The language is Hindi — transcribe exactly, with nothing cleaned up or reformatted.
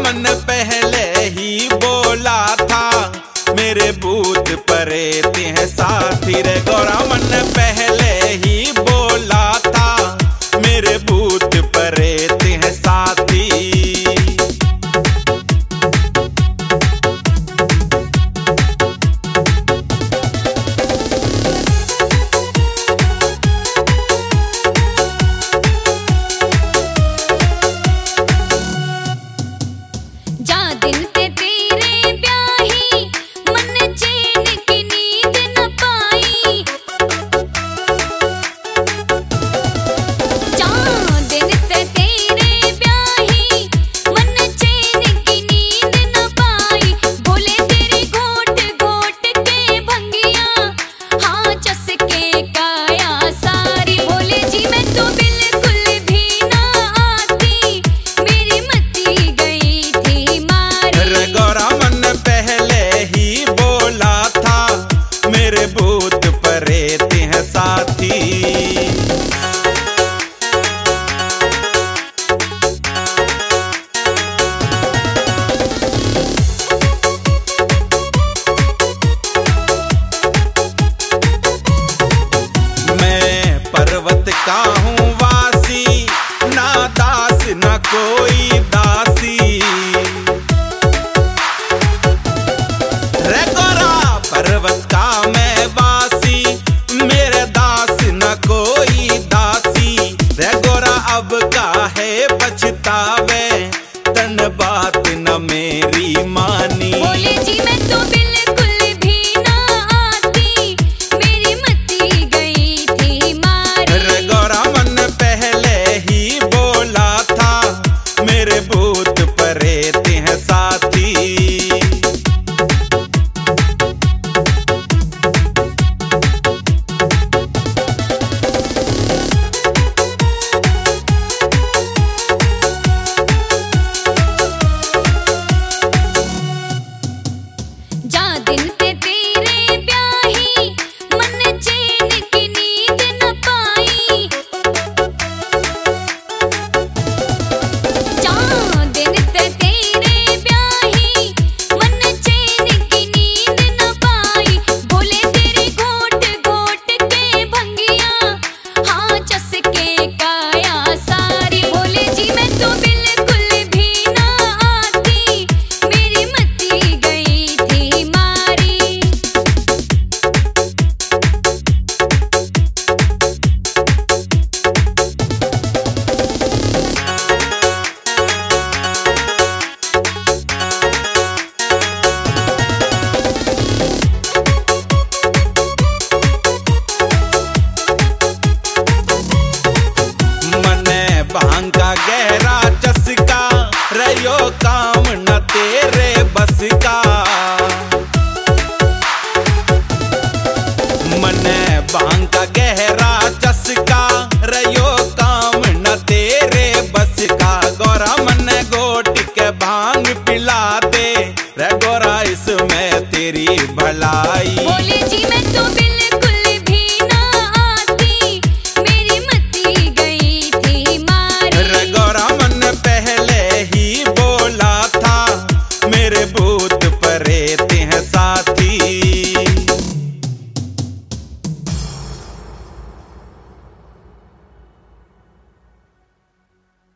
मन पहले ही बोला था, मेरे भूत परेत हैं साथी रे गौरा मन पहले ही बोला था, मेरे भूत परेत हैं साथी। जा दिन ते तेरे ब्याही मन चैन की नींद न पाई, जा दिन ते तेरे ब्याही मन चैन की नींद न पाई, बोले तेरी घोट घोट के भंगिया हाँ चसके काया सारी, बोले जी मैं तो बिल्कुल भी ना आती, मेरी मती गई थी मारी। गौरा मन पहले ही बोला था, मेरे भूत परेत हैं साथी। मैं पर्वत का हूँ वासी, ना दास ना कोई दासी रे गौरा, पर्वत का मैं वासी, मेरे दास न कोई दासी रे गौरा, अब काहे पछतावे तन बात न मेरी मानी। बोले जी मैं तो बिल्कुल भी ना आती, मेरी मती गई थी मारी। रे गौरा मन पहले ही बोला था, मेरे भूत परेत हैं साथी। जा दिन ते तेरे ब्याही मन चैन की नींद न पाई, जा दिन ते तेरे ब्याही मन चैन की नींद न पाई, बोले तेरी घोट घोट के भंगिया हाँ चसके काया सारी, बोले जी मैं तो बिल्कुल भी ना आती, मेरी मती गई थी मारी। मने भांग का गहरा चस्का, रयो काम न तेरे बस का।